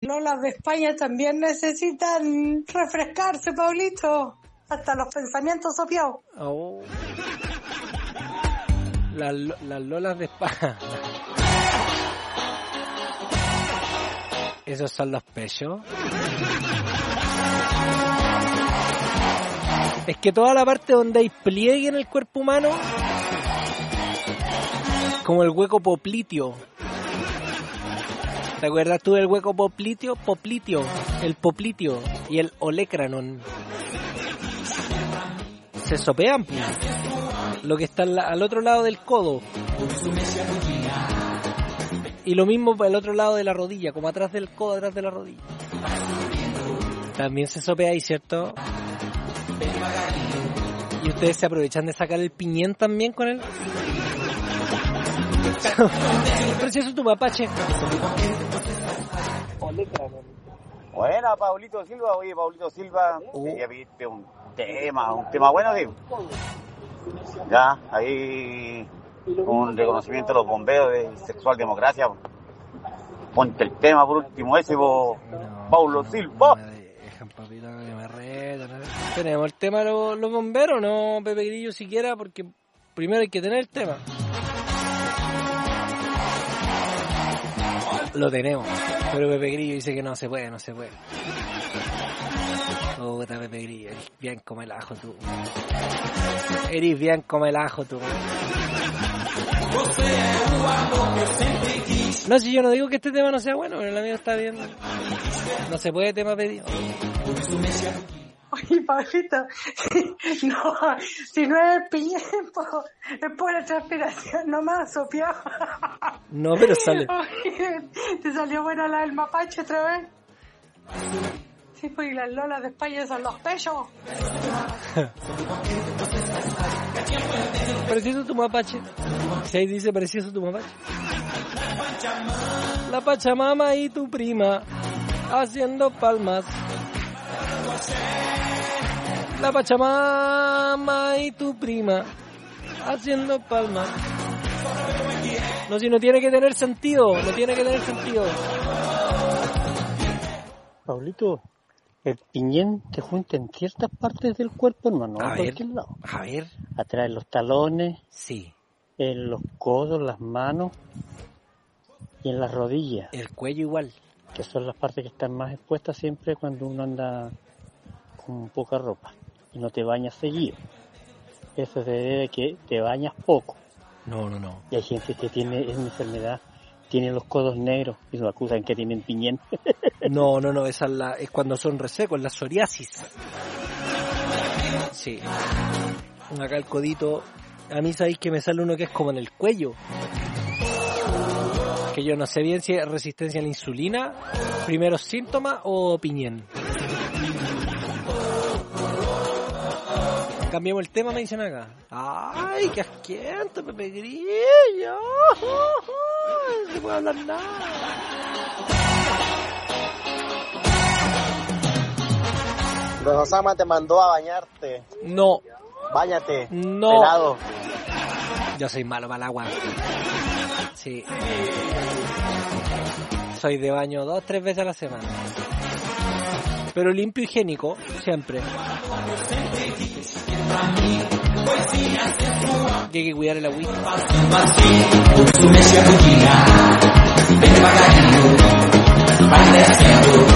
lolas de España también necesitan refrescarse, Pablito. Hasta los pensamientos sopiados. Oh. Las lolas de España. ¿Esos son los pechos? Es que toda la parte donde hay pliegue en el cuerpo humano, como el hueco popliteo. ¿Te acuerdas tú del hueco popliteo? Popliteo, el popliteo y el olecranon. Se sopean, pues. Lo que está al otro lado del codo. Y lo mismo para el otro lado de la rodilla, como atrás del codo, atrás de la rodilla. También se sopea ahí, ¿cierto? Y ustedes se aprovechan de sacar el piñén también con él. Precioso tu mapache. Buena, Paulito Silva. Oye, Paulito Silva, ya viste un tema bueno, digo. Ya, ahí un reconocimiento a los bomberos de Sexual Democracia. Ponte el tema por último ese, Paulo Silva. Dejan, papito, que me retan. Tenemos el tema de los bomberos, no, Pepe Grillo siquiera, porque primero hay que tener el tema. Lo tenemos, pero Pepe Grillo dice que no se puede. Puta, Pepe Grillo, eres bien como el ajo tú. No, si yo no digo que este tema no sea bueno, pero el amigo está bien. No se puede tema pedido. Oye, Pablito, no, si no es el piñén, es por la transpiración nomás, sopiado. No, pero sale. Oye, ¿te salió buena la del mapache otra vez? Sí, pues, y las lolas de España son los pechos. Precioso tu mapache. Si ahí dice precioso tu mapache. La Pachamama y tu prima haciendo palmas. La Pachamama y tu prima haciendo palmas. No, si no tiene que tener sentido. Pablito, el piñén te junta en ciertas partes del cuerpo, hermano, a cualquier lado. A ver. Atrás de los talones. Sí. En los codos, las manos y en las rodillas. El cuello igual. Que son las partes que están más expuestas siempre cuando uno anda con poca ropa y no te bañas seguido. Eso se debe a que te bañas poco. No. Y hay gente que tiene esa enfermedad, tiene los codos negros y lo acusan que tienen piñén. No, esa es cuando son resecos, la psoriasis. Sí. Acá el codito, a mí sabéis que me sale uno que es como en el cuello. Que yo no sé bien si es resistencia a la insulina, primeros síntomas o piñén. Cambiamos el tema, me dicen acá. ¡Ay, qué asquiento, Pepe Grillo! No se puede hablar nada. Don Osama te mandó a bañarte. No. Báñate. No. Pelado. Yo soy malo para el agua. Sí. Soy de baño 2-3 veces a la semana. Pero limpio, higiénico, siempre. Y hay que cuidar el agüita. Ven devagarinho, vai descendo.